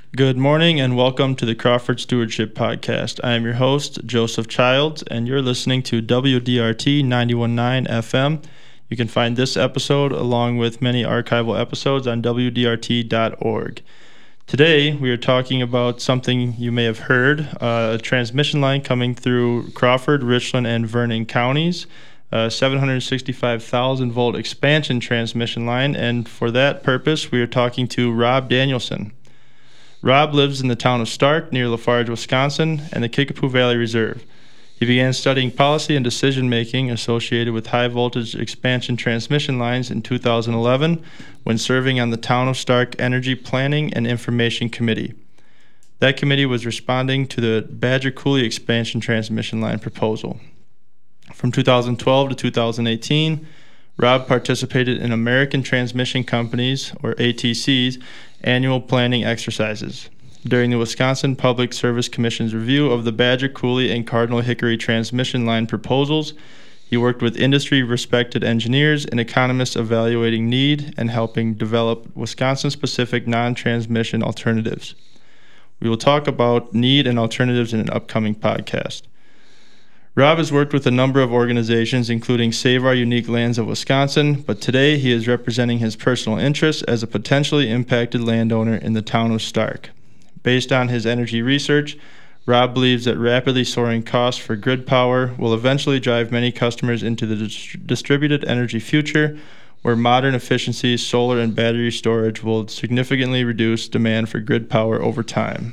Good morning and welcome to the Crawford Stewardship Podcast. I am your host, Joseph Childs, and you're listening to WDRT 91.9 FM. You can find this episode along with many archival episodes on WDRT.org. Today, we are talking about something you may have heard, a transmission line coming through Crawford, Richland, and Vernon counties, a 765,000 volt expansion transmission line, and for that purpose, we are talking to Rob Danielson. Rob lives in the town of Stark near Lafarge, Wisconsin, and the Kickapoo Valley Reserve. He began studying policy and decision-making associated with high-voltage expansion transmission lines in 2011 when serving on the Town of Stark Energy Planning and Information Committee. That committee was responding to the Badger Coulee expansion transmission line proposal. From 2012 to 2018, Rob participated in American Transmission Company's, or ATC's, annual planning exercises. During the Wisconsin Public Service Commission's review of the Badger Coulee and Cardinal Hickory transmission line proposals, he worked with industry-respected engineers and economists evaluating need and helping develop Wisconsin-specific non-transmission alternatives. We will talk about need and alternatives in an upcoming podcast. Rob has worked with a number of organizations, including Save Our Unique Lands of Wisconsin, but today he is representing his personal interests as a potentially impacted landowner in the town of Stark. Based on his energy research, Rob believes that rapidly soaring costs for grid power will eventually drive many customers into the distributed energy future, where modern efficiency, solar, and battery storage will significantly reduce demand for grid power over time.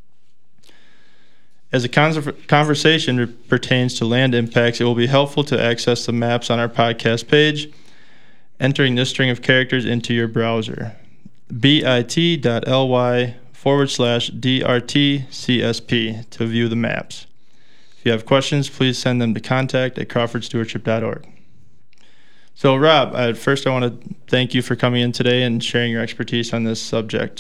As a conversation pertains to land impacts, it will be helpful to access the maps on our podcast page, entering this string of characters into your browser, bit.ly/DRTCSP to view the maps. If you have questions, please send them to contact@crawfordstewardship.org. So, Rob, first I want to thank you for coming in today and sharing your expertise on this subject.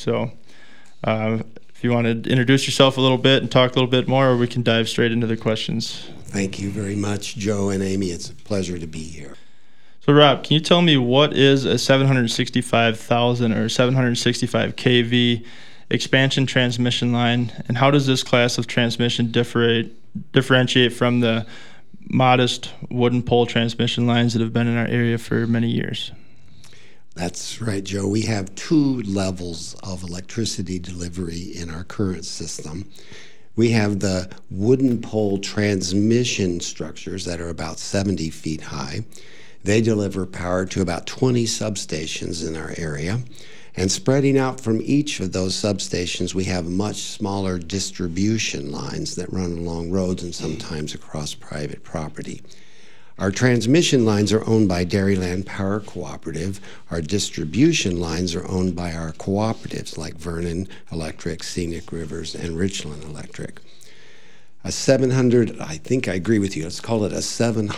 If you want to introduce yourself a little bit and talk a little bit more, or we can dive straight into the questions. Thank you very much, Joe and Amy. It's a pleasure to be here. So, Rob, can you tell me what is a 765,000 or 765 kV expansion transmission line, and how does this class of transmission differentiate from the modest wooden pole transmission lines that have been in our area for many years? That's right, Joe. We have two levels of electricity delivery in our current system. We have the wooden pole transmission structures that are about 70 feet high. They deliver power to about 20 substations in our area. And spreading out from each of those substations, we have much smaller distribution lines that run along roads and sometimes across private property. Our transmission lines are owned by Dairyland Power Cooperative. Our distribution lines are owned by our cooperatives like Vernon Electric, Scenic Rivers, and Richland Electric. I think I agree with you, let's call it a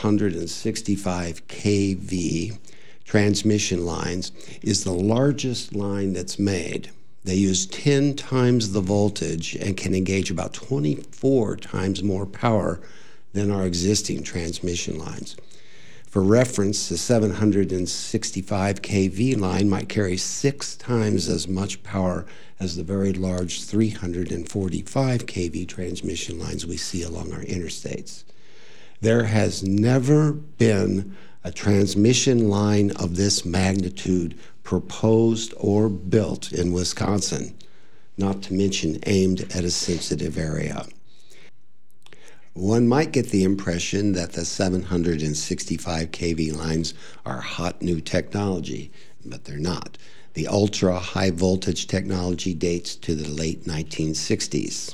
765 kV transmission lines is the largest line that's made. They use 10 times the voltage and can engage about 24 times more power than our existing transmission lines. For reference, the 765 kV line might carry 6 times as much power as the very large 345 kV transmission lines we see along our interstates. There has never been a transmission line of this magnitude proposed or built in Wisconsin, not to mention aimed at a sensitive area. One might get the impression that the 765 kV lines are hot new technology, but they're not. The ultra-high voltage technology dates to the late 1960s.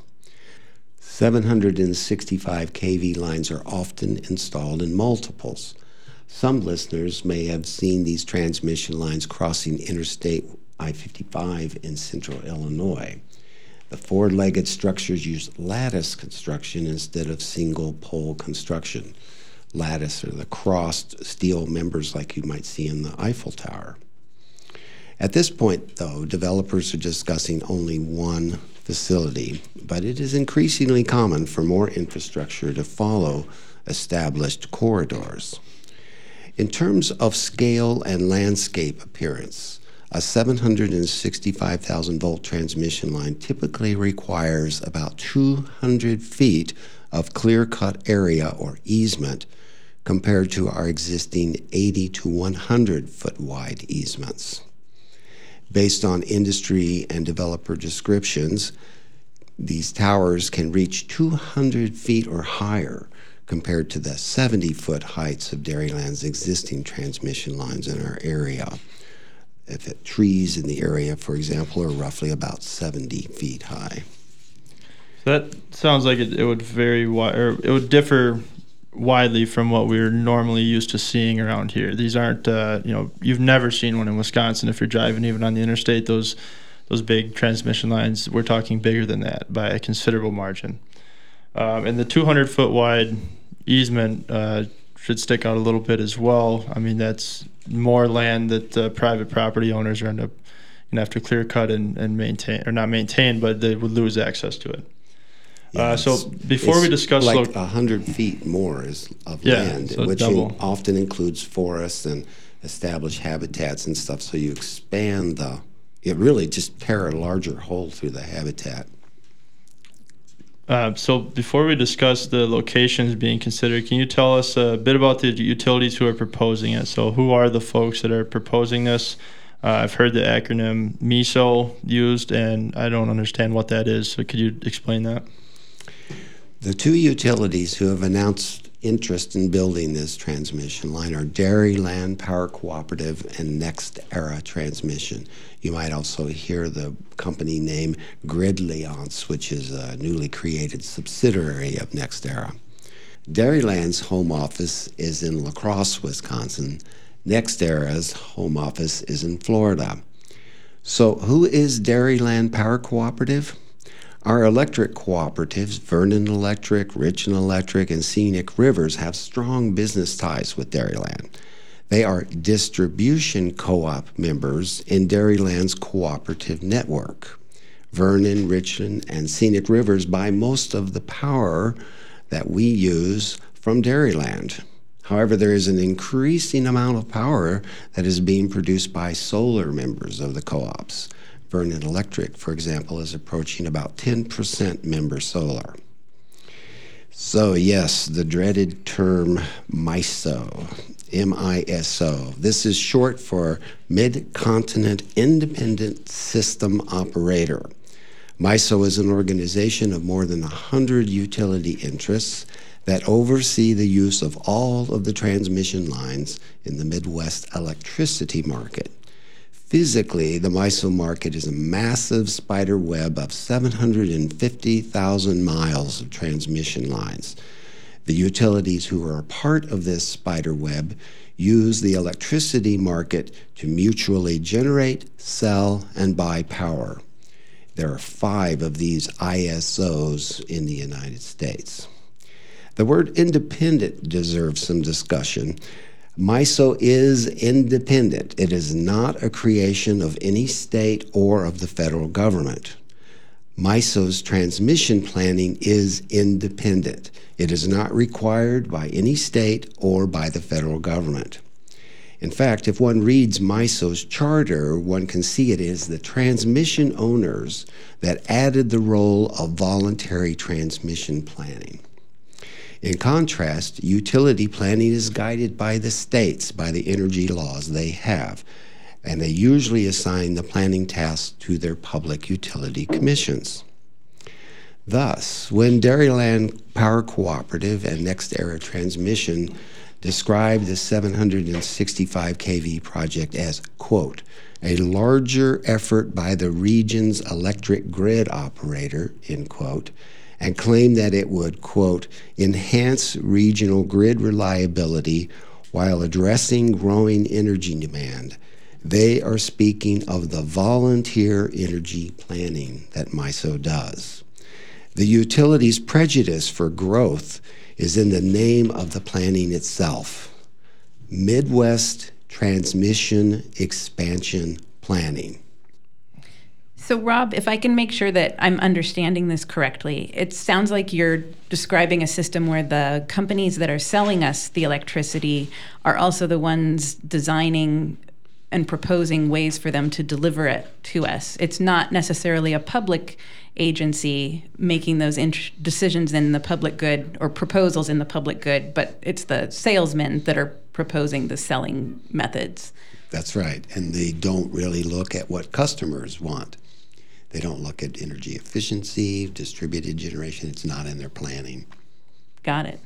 765 kV lines are often installed in multiples. Some listeners may have seen these transmission lines crossing Interstate I-55 in central Illinois. The four-legged structures use lattice construction instead of single-pole construction. Lattice are the crossed steel members like you might see in the Eiffel Tower. At this point, though, developers are discussing only one facility, but it is increasingly common for more infrastructure to follow established corridors. In terms of scale and landscape appearance, A 765,000 volt transmission line typically requires about 200 feet of clear-cut area or easement compared to our existing 80 to 100 foot wide easements. Based on industry and developer descriptions, these towers can reach 200 feet or higher compared to the 70-foot heights of Dairyland's existing transmission lines in our area. If trees in the area, for example, are roughly about 70 feet high. That sounds like it would vary, or it would differ widely from what we're normally used to seeing around here. These aren't, you've never seen one in Wisconsin if you're driving even on the interstate. Those big transmission lines, we're talking bigger than that by a considerable margin. And the 200-foot wide easement should stick out a little bit as well. I mean, that's more land that private property owners are going to have to clear cut and maintain, or not maintain, but they would lose access to it. Yeah, so before we discuss, like 100 feet more of land, so which often includes forests and established habitats and stuff. So you expand it really just tear a larger hole through the habitat. So before we discuss the locations being considered, can you tell us a bit about the utilities who are proposing it? So who are the folks that are proposing this? I've heard the acronym MISO used, and I don't understand what that is. So could you explain that? The two utilities who have announced interest in building this transmission line are Dairyland Power Cooperative and NextEra Transmission. You might also hear the company name Gridliance, which is a newly created subsidiary of NextEra. Dairyland's home office is in La Crosse, Wisconsin. NextEra's home office is in Florida. So who is Dairyland Power Cooperative? Our electric cooperatives, Vernon Electric, Richland Electric, and Scenic Rivers, have strong business ties with Dairyland. They are distribution co-op members in Dairyland's cooperative network. Vernon, Richland, and Scenic Rivers buy most of the power that we use from Dairyland. However, there is an increasing amount of power that is being produced by solar members of the co-ops. Vernon Electric, for example, is approaching about 10% member solar. So yes, the dreaded term MISO, M-I-S-O. This is short for Mid-Continent Independent System Operator. MISO is an organization of more than 100 utility interests that oversee the use of all of the transmission lines in the Midwest electricity market. Physically, the MISO market is a massive spider web of 750,000 miles of transmission lines. The utilities who are a part of this spider web use the electricity market to mutually generate, sell, and buy power. There are 5 of these ISOs in the United States. The word independent deserves some discussion. MISO is independent. It is not a creation of any state or of the federal government. MISO's transmission planning is independent. It is not required by any state or by the federal government. In fact, if one reads MISO's charter, one can see it is the transmission owners that added the role of voluntary transmission planning. In contrast, utility planning is guided by the states, by the energy laws they have, and they usually assign the planning tasks to their public utility commissions. Thus, when Dairyland Power Cooperative and NextEra Transmission describe the 765 kV project as, quote, a larger effort by the region's electric grid operator, end quote, and claim that it would, quote, enhance regional grid reliability while addressing growing energy demand. They are speaking of the volunteer energy planning that MISO does. The utility's prejudice for growth is in the name of the planning itself, Midwest Transmission Expansion Planning. So, Rob, if I can make sure that I'm understanding this correctly, it sounds like you're describing a system where the companies that are selling us the electricity are also the ones designing and proposing ways for them to deliver it to us. It's not necessarily a public agency making those decisions in the public good or proposals in the public good, but it's the salesmen that are proposing the selling methods. That's right. And they don't really look at what customers want. They don't look at energy efficiency, distributed generation. It's not in their planning. Got it.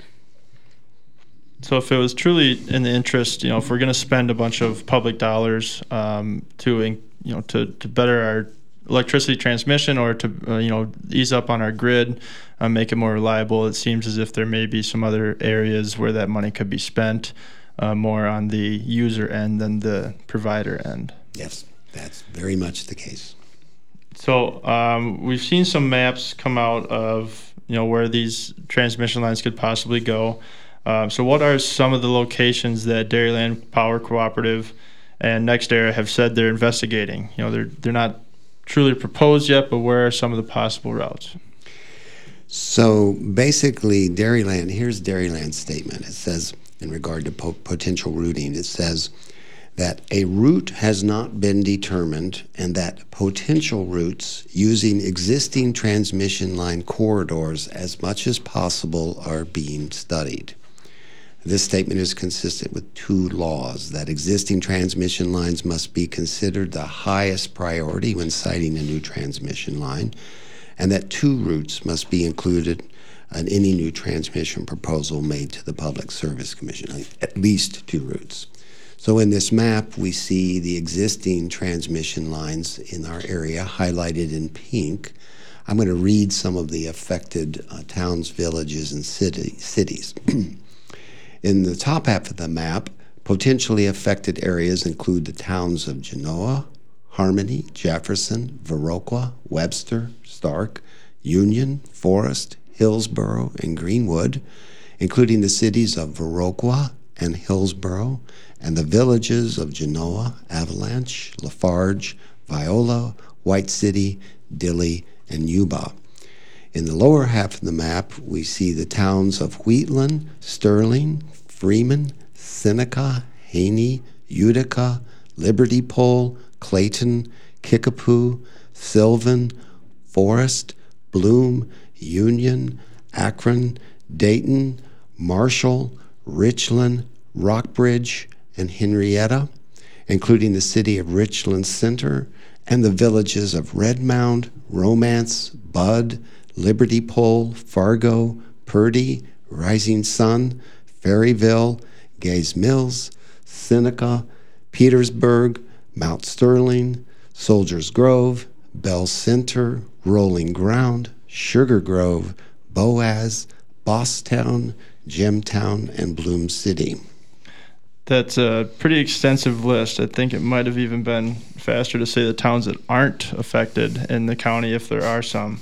So if it was truly in the interest, if we're going to spend a bunch of public dollars to better our electricity transmission or to ease up on our grid, make it more reliable, it seems as if there may be some other areas where that money could be spent more on the user end than the provider end. Yes, that's very much the case. So we've seen some maps come out of where these transmission lines could possibly go. So what are some of the locations that Dairyland Power Cooperative and NextEra have said they're investigating? They're not truly proposed yet, but where are some of the possible routes? So basically, here's Dairyland's statement. It says, in regard to potential routing, it says that a route has not been determined and that potential routes using existing transmission line corridors as much as possible are being studied. This statement is consistent with two laws: that existing transmission lines must be considered the highest priority when siting a new transmission line, and that two routes must be included on any new transmission proposal made to the Public Service Commission, at least two routes. So in this map, we see the existing transmission lines in our area highlighted in pink. I'm going to read some of the affected towns, villages, and cities. In the top half of the map, potentially affected areas include the towns of Genoa, Harmony, Jefferson, Viroqua, Webster, Stark, Union, Forest, Hillsborough, and Greenwood, including the cities of Viroqua and Hillsborough, and the villages of Genoa, Avalanche, Lafarge, Viola, White City, Dilley, and Yuba. In the lower half of the map, we see the towns of Wheatland, Sterling, Freeman, Seneca, Haney, Utica, Liberty Pole, Clayton, Kickapoo, Sylvan, Forest, Bloom, Union, Akron, Dayton, Marshall, Richland, Rockbridge, and Henrietta, including the city of Richland Center and the villages of Redmount, Romance, Budd, Liberty Pole, Fargo, Purdy, Rising Sun, Ferryville, Gays Mills, Seneca, Petersburg, Mount Sterling, Soldiers Grove, Bell Center, Rolling Ground, Sugar Grove, Boaz, Bosstown, Gemtown, and Bloom City. That's a pretty extensive list. I think it might have even been faster to say the towns that aren't affected in the county, if there are some.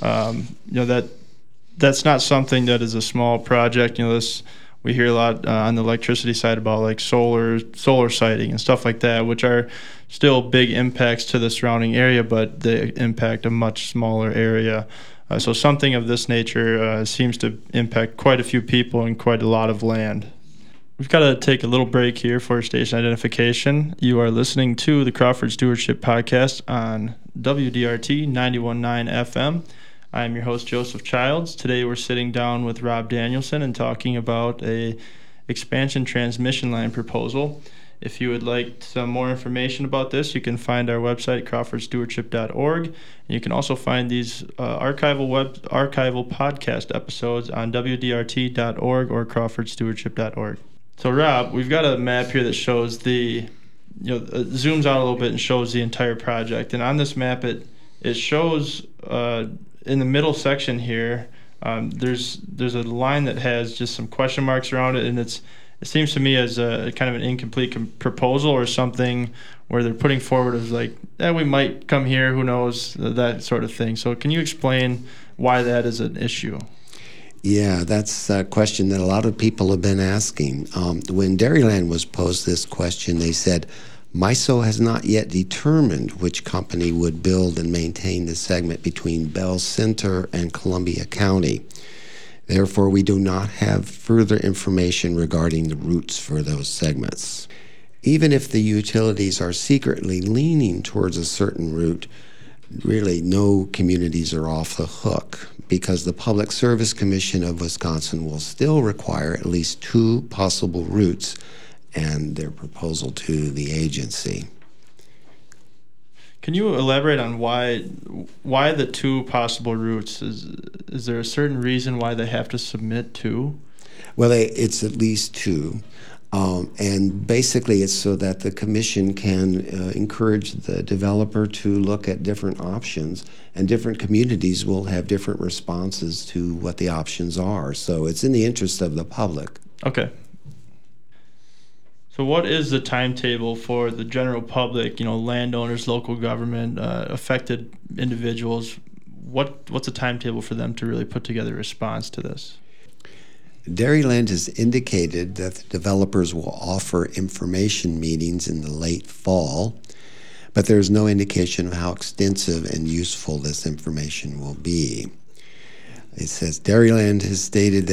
That's not something that is a small project. We hear a lot on the electricity side about like solar siting and stuff like that, which are still big impacts to the surrounding area, but they impact a much smaller area. So something of this nature seems to impact quite a few people and quite a lot of land. We've got to take a little break here for station identification. You are listening to the Crawford Stewardship Podcast on WDRT 91.9 FM. I am your host, Joseph Childs. Today we're sitting down with Rob Danielson and talking about a expansion transmission line proposal. If you would like some more information about this, you can find our website, crawfordstewardship.org. And you can also find these archival podcast episodes on wdrt.org or crawfordstewardship.org. So Rob, we've got a map here that shows zooms out a little bit and shows the entire project. And on this map, it shows in the middle section here, there's a line that has just some question marks around it, and it seems to me as a kind of an incomplete proposal or something where they're putting forward as like, we might come here, who knows, that sort of thing. So can you explain why that is an issue? Yeah, that's a question that a lot of people have been asking. When Dairyland was posed this question, they said, MISO has not yet determined which company would build and maintain the segment between Bell Center and Columbia County. Therefore, we do not have further information regarding the routes for those segments. Even if the utilities are secretly leaning towards a certain route, really no communities are off the hook because the Public Service Commission of Wisconsin will still require at least 2 possible routes and their proposal to the agency. Can you elaborate on why the 2 possible routes? Is there a certain reason why they have to submit 2? Well, it's at least 2. And basically, it's so that the commission can encourage the developer to look at different options, and different communities will have different responses to what the options are. So it's in the interest of the public. Okay. So what is the timetable for the general public, landowners, local government, affected individuals? What's a timetable for them to really put together a response to this? Dairyland has indicated that the developers will offer information meetings in the late fall, but there's no indication of how extensive and useful this information will be. It says Dairyland has stated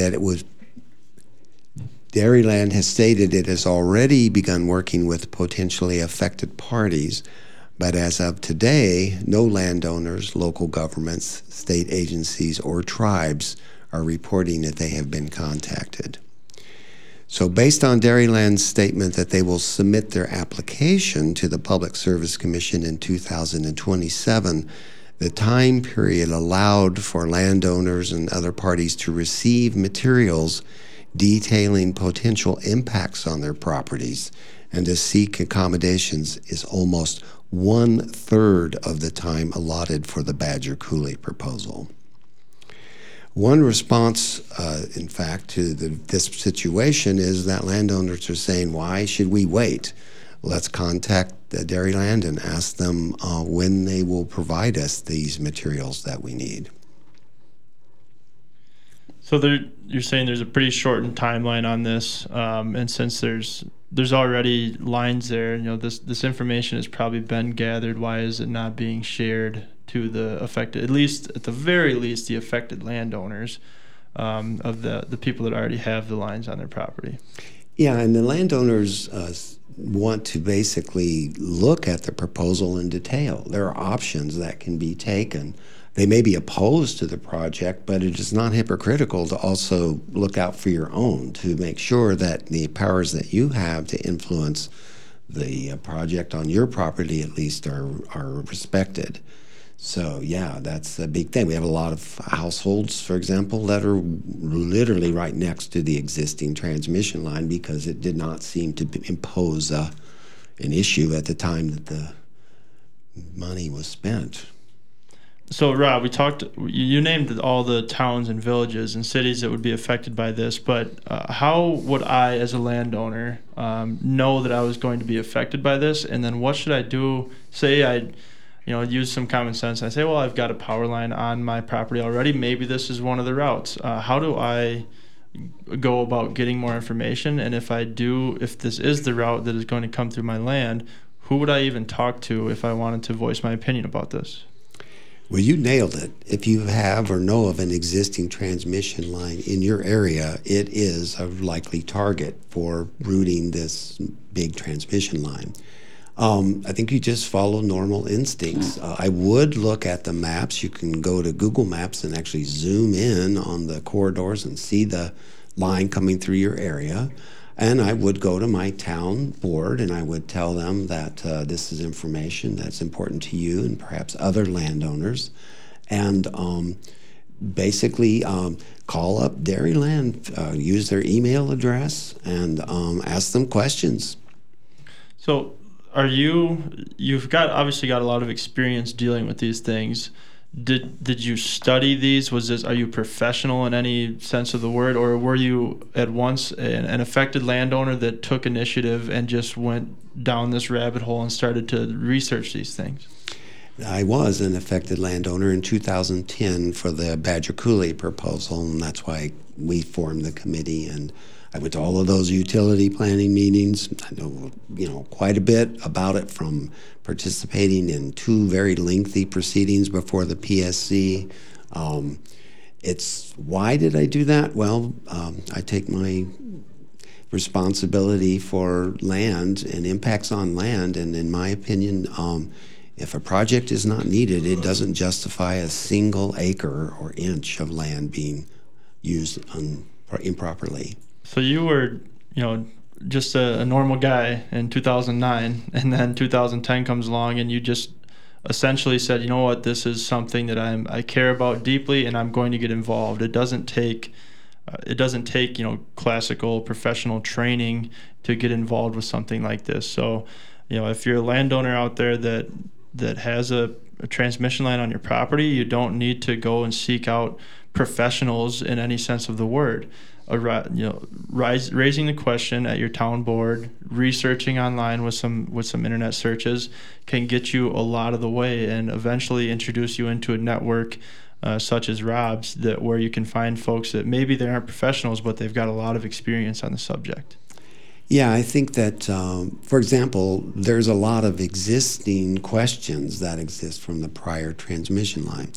it has already begun working with potentially affected parties, but as of today, no landowners, local governments, state agencies, or tribes are reporting that they have been contacted. So based on Dairyland's statement that they will submit their application to the Public Service Commission in 2027, the time period allowed for landowners and other parties to receive materials detailing potential impacts on their properties and to seek accommodations is almost 1/3 of the time allotted for the Badger Coulee proposal. One response, in fact, to this situation is that landowners are saying, why should we wait? Let's contact Dairyland and ask them when they will provide us these materials that we need. So you're saying there's a pretty shortened timeline on this, and since there's already lines there, this information has probably been gathered. Why is it not being shared to the affected, at the very least, the affected landowners of the people that already have the lines on their property? Yeah, and the landowners want to basically look at the proposal in detail. There are options that can be taken. They may be opposed to the project, but it is not hypocritical to also look out for your own, to make sure that the powers that you have to influence the project on your property at least are respected. So yeah, that's a big thing. We have a lot of households, for example, that are literally right next to the existing transmission line because it did not seem to impose an issue at the time that the money was spent. So Rob, you named all the towns and villages and cities that would be affected by this, but how would I, as a landowner, know that I was going to be affected by this? And then what should I do? Say I use some common sense. I say, well, I've got a power line on my property already. Maybe this is one of the routes. How do I go about getting more information? And if this is the route that is going to come through my land, who would I even talk to if I wanted to voice my opinion about this? Well, you nailed it. If you have or know of an existing transmission line in your area, it is a likely target for routing this big transmission line. I think you just follow normal instincts. I would look at the maps. You can go to Google Maps and actually zoom in on the corridors and see the line coming through your area. And I would go to my town board and I would tell them that this is information that's important to you and perhaps other landowners. And basically call up Dairyland, use their email address, and ask them questions. So you've obviously got a lot of experience dealing with these things. Did you study these? Are you professional in any sense of the word, or were you at once an affected landowner that took initiative and just went down this rabbit hole and started to research these things? I was an affected landowner in 2010 for the Badger Coulee proposal, and that's why we formed the committee. And I went to all of those utility planning meetings. I know, quite a bit about it from participating in 2 very lengthy proceedings before the PSC. Why did I do that? Well, I take my responsibility for land and impacts on land. And in my opinion, if a project is not needed, it doesn't justify a single acre or inch of land being used improperly. So you were, just a normal guy in 2009, and then 2010 comes along, and you just essentially said, you know what, this is something that I care about deeply, and I'm going to get involved. It doesn't take classical professional training to get involved with something like this. So, if you're a landowner out there that has a transmission line on your property, you don't need to go and seek out professionals in any sense of the word. Raising the question at your town board, researching online with some internet searches can get you a lot of the way, and eventually introduce you into a network such as Rob's, where you can find folks that maybe they aren't professionals, but they've got a lot of experience on the subject. Yeah, I think that, for example, there's a lot of existing questions that exist from the prior transmission line.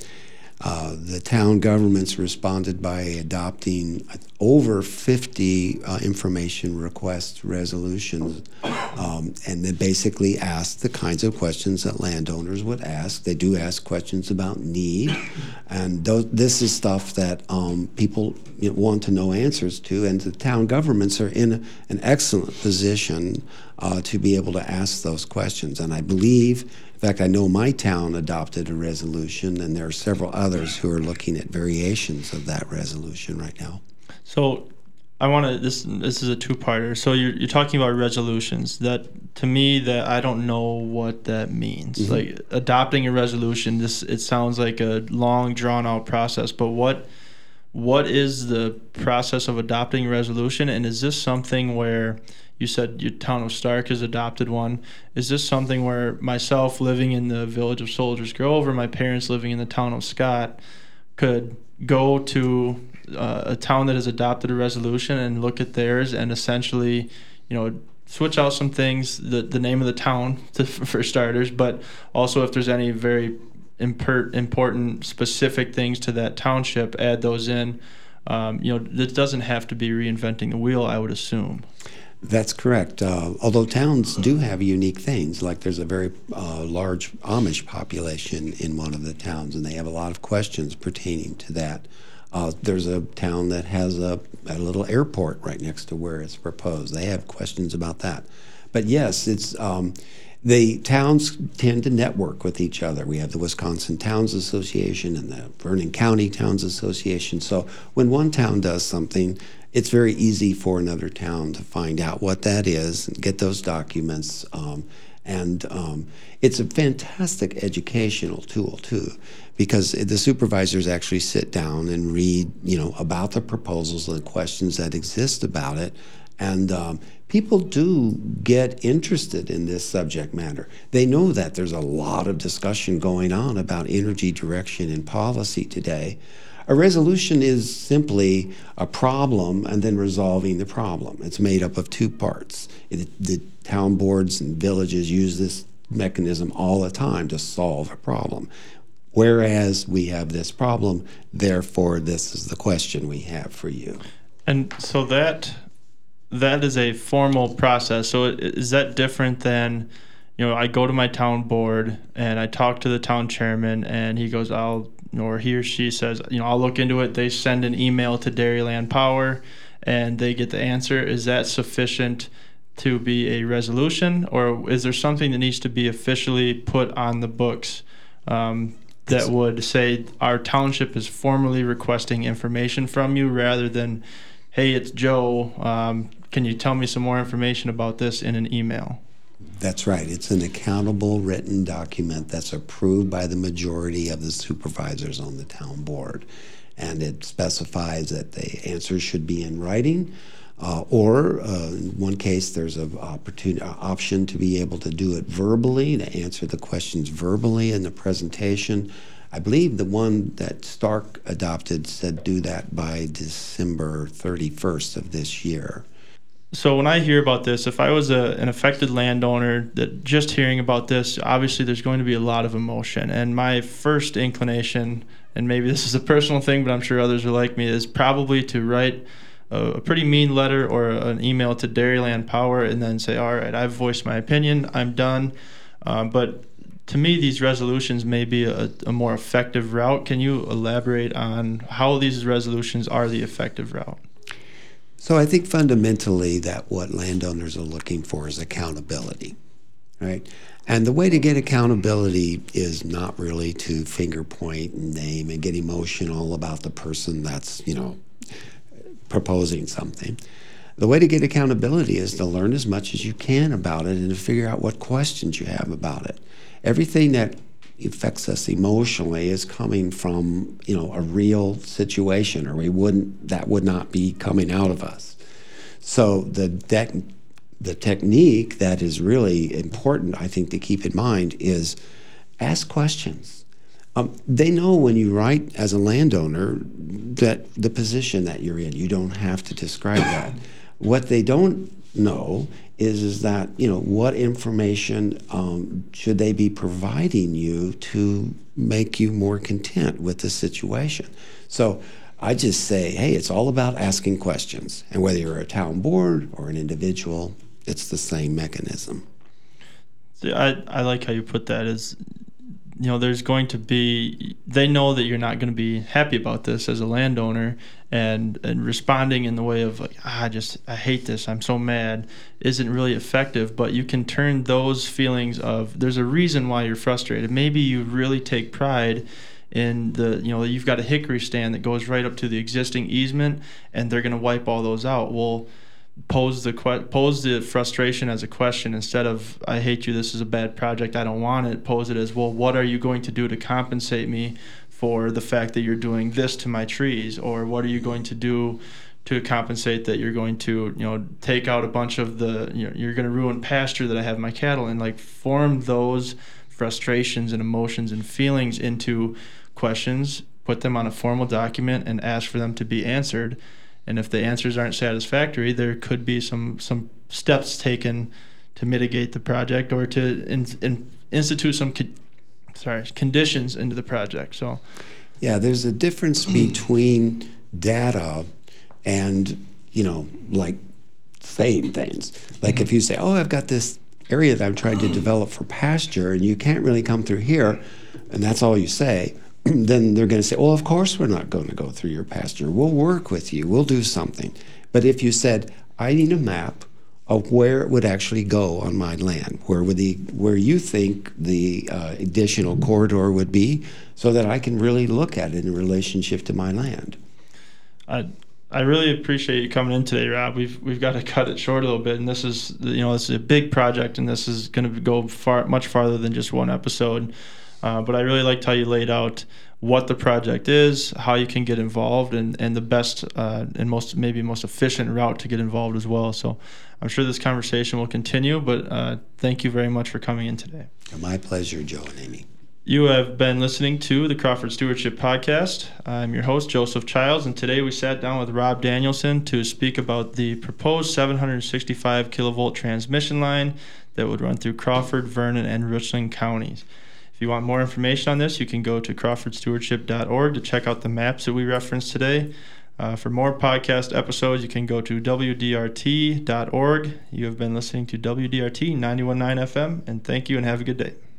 The town governments responded by adopting over 50 information request resolutions, and they basically asked the kinds of questions that landowners would ask. They do ask questions about need, and this is stuff that people want to know answers to, and the town governments are in an excellent position to be able to ask those questions. And I believe, in fact, I know my town adopted a resolution, and there are several others who are looking at variations of that resolution right now. So I want to, this is a two-parter. So you're talking about resolutions. That, to me, that I don't know what that means. Mm-hmm. Like adopting a resolution, it sounds like a long, drawn-out process. But what is the process of adopting a resolution? And is this something where you said your town of Stark has adopted one? Is this something where myself living in the village of Soldiers Grove or my parents living in the town of Scott could go to a town that has adopted a resolution and look at theirs and essentially, switch out some things, the name of the town for starters, but also if there's any very important specific things to that township, add those in. This doesn't have to be reinventing the wheel, I would assume. That's correct. Although towns do have unique things, like there's a very large Amish population in one of the towns, and they have a lot of questions pertaining to that. There's a town that has a little airport right next to where it's proposed. They have questions about that. But yes, it's the towns tend to network with each other. We have the Wisconsin Towns Association and the Vernon County Towns Association. So when one town does something, it's very easy for another town to find out what that is and get those documents. It's a fantastic educational tool, too, because the supervisors actually sit down and read, about the proposals and the questions that exist about it. And people do get interested in this subject matter. They know that there's a lot of discussion going on about energy direction and policy today. A resolution is simply a problem and then resolving the problem. It's made up of two parts. The town boards and villages use this mechanism all the time to solve a problem. Whereas we have this problem, therefore this is the question we have for you. And so that is a formal process. So is that different than, I go to my town board and I talk to the town chairman and he goes, or he or she says, I'll look into it. They send an email to Dairyland Power and they get the answer. Is that sufficient to be a resolution, or is there something that needs to be officially put on the books that would say our township is formally requesting information from you rather than, hey, it's Joe, can you tell me some more information about this in an email? That's right. It's an accountable written document that's approved by the majority of the supervisors on the town board. And it specifies that the answers should be in writing, or in one case there's an option to be able to do it verbally, to answer the questions verbally in the presentation. I believe the one that Stark adopted said do that by December 31st of this year. So when I hear about this, if I was an affected landowner, that just hearing about this, obviously there's going to be a lot of emotion. And my first inclination, and maybe this is a personal thing, but I'm sure others are like me, is probably to write a pretty mean letter or an email to Dairyland Power and then say, all right, I've voiced my opinion, I'm done. But to me, these resolutions may be a more effective route. Can you elaborate on how these resolutions are the effective route? So I think fundamentally that what landowners are looking for is accountability, right? And the way to get accountability is not really to finger point and name and get emotional about the person that's, proposing something. The way to get accountability is to learn as much as you can about it and to figure out what questions you have about it. Everything that affects us emotionally is coming from, a real situation, or that would not be coming out of us. So the technique that is really important, I think, to keep in mind is ask questions. They know when you write as a landowner that the position that you're in, you don't have to describe that. What they don't know is that, what information should they be providing you to make you more content with the situation. So I just say, hey, it's all about asking questions. And whether you're a town board or an individual, it's the same mechanism. I like how you put that as, there's going to be, they know that you're not going to be happy about this as a landowner, and responding in the way of like, I hate this, I'm so mad, isn't really effective. But you can turn those feelings of, there's a reason why you're frustrated. Maybe you really take pride in you've got a hickory stand that goes right up to the existing easement, and they're going to wipe all those out. Well, pose the frustration as a question instead of, I hate you, this is a bad project, I don't want it. Pose it as, well, what are you going to do to compensate me for the fact that you're doing this to my trees? Or what are you going to do to compensate that you're going to take out a bunch of you're going to ruin pasture that I have my cattle in? Like, form those frustrations and emotions and feelings into questions, put them on a formal document, and ask for them to be answered. And if the answers aren't satisfactory, there could be some steps taken to mitigate the project or to institute some conditions into the project. So, yeah, there's a difference between data and saying things. Like if you say, "Oh, I've got this area that I'm trying to develop for pasture, and you can't really come through here," and that's all you say. Then they're going to say, well, of course we're not going to go through your pasture. We'll work with you. We'll do something. But if you said, I need a map of where it would actually go on my land, where you think the additional corridor would be, so that I can really look at it in relationship to my land. I really appreciate you coming in today, Rob. We've got to cut it short a little bit, and this is this is a big project, and this is going to go much farther than just one episode. But I really liked how you laid out what the project is, how you can get involved, and the best and most efficient route to get involved as well. So I'm sure this conversation will continue, but thank you very much for coming in today. My pleasure, Joe and Amy. You have been listening to the Crawford Stewardship Podcast. I'm your host, Joseph Childs, and today we sat down with Rob Danielson to speak about the proposed 765 kilovolt transmission line that would run through Crawford, Vernon, and Richland counties. If you want more information on this, you can go to crawfordstewardship.org to check out the maps that we referenced today. For more podcast episodes, you can go to wdrt.org. You have been listening to WDRT 91.9 FM, and thank you and have a good day.